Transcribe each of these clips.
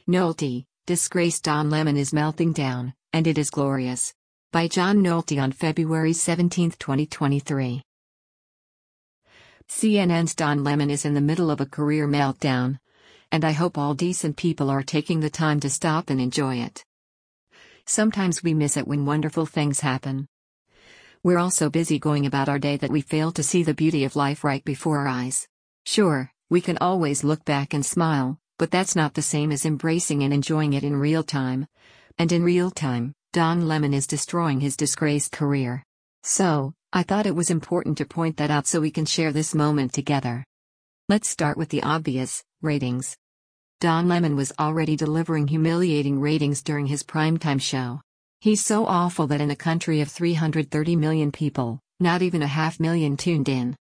Nolte, disgraced Don Lemon is melting down, and it is glorious. By John Nolte on February 17, 2023. CNN's Don Lemon is in the middle of a career meltdown. And I hope all decent people are taking the time to stop and enjoy it. Sometimes we miss it when wonderful things happen. We're all so busy going about our day that we fail to see the beauty of life right before our eyes. Sure, we can always look back and smile, but that's not the same as embracing and enjoying it in real time. And in real time, Don Lemon is destroying his disgraced career. So, I thought it was important to point that out so we can share this moment together. Let's start with the obvious, ratings. Don Lemon was already delivering humiliating ratings during his primetime show. He's so awful that in a country of 330 million people, not even 500,000 tuned in.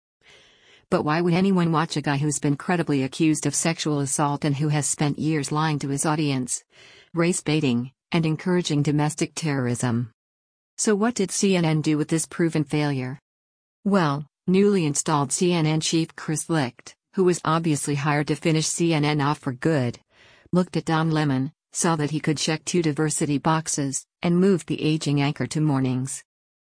But why would anyone watch a guy who's been credibly accused of sexual assault and who has spent years lying to his audience, race baiting, and encouraging domestic terrorism? So what did CNN do with this proven failure? Well, newly installed CNN chief Chris Licht, who was obviously hired to finish CNN off for good, looked at Don Lemon, saw that he could check 2 diversity boxes, and moved the aging anchor to mornings.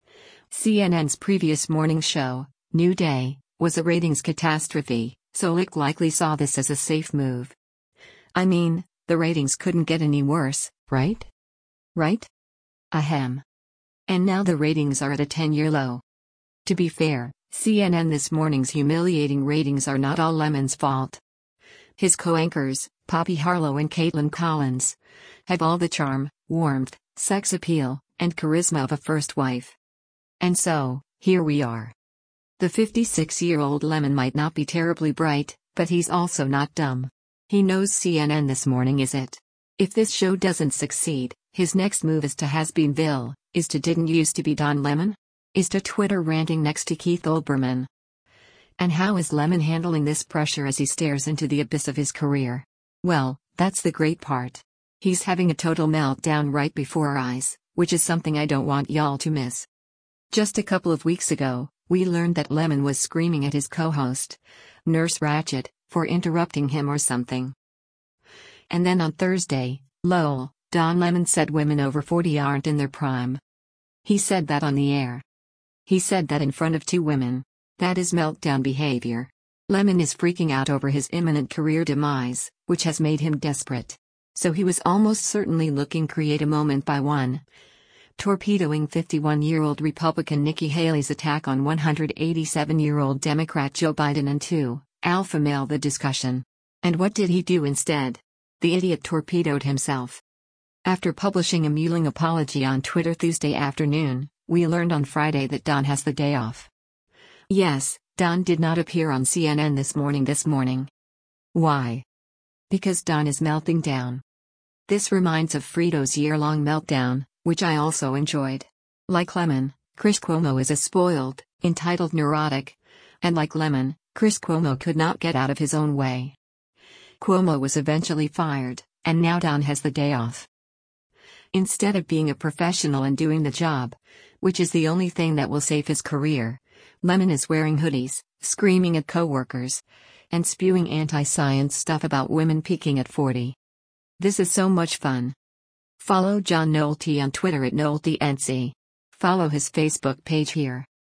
CNN's previous morning show, New Day, was a ratings catastrophe, so Licht likely saw this as a safe move. I mean, the ratings couldn't get any worse, right? Right? Ahem. And now the ratings are at a 10-year low. To be fair, CNN this morning's humiliating ratings are not all Lemon's fault. His co-anchors, Poppy Harlow and Caitlin Collins, have all the charm, warmth, sex appeal, and charisma of a first wife. And so, here we are. The 56-year-old Lemon might not be terribly bright, but he's also not dumb. He knows CNN this morning is it. If this show doesn't succeed, his next move is to Has-Beenville, is to Didn't Used to Be Don Lemon? Is to Twitter ranting next to Keith Olbermann. And how is Lemon handling this pressure as he stares into the abyss of his career? Well, that's the great part. He's having a total meltdown right before our eyes, which is something I don't want y'all to miss. Just a couple of weeks ago, we learned that Lemon was screaming at his co-host, Nurse Ratched, for interrupting him or something. And then on Thursday, lol, Don Lemon said women over 40 aren't in their prime. He said that on the air. He said that in front of 2 women. That is meltdown behavior. Lemon is freaking out over his imminent career demise, which has made him desperate. So he was almost certainly looking create a moment by 1. Torpedoing 51-year-old Republican Nikki Haley's attack on 187-year-old Democrat Joe Biden and 2, alpha male the discussion. And what did he do instead? The idiot torpedoed himself. After publishing a mewling apology on Twitter Tuesday afternoon, we learned on Friday that Don has the day off. Yes, Don did not appear on CNN this morning. Why? Because Don is melting down. This reminds of Frito's year-long meltdown, which I also enjoyed. Like Lemon, Chris Cuomo is a spoiled, entitled neurotic. And like Lemon, Chris Cuomo could not get out of his own way. Cuomo was eventually fired, and now Don has the day off. Instead of being a professional and doing the job, which is the only thing that will save his career, Lemon is wearing hoodies, screaming at coworkers, and spewing anti-science stuff about women peaking at 40. This is so much fun. Follow John Nolte on Twitter at NolteNC. Follow his Facebook page here.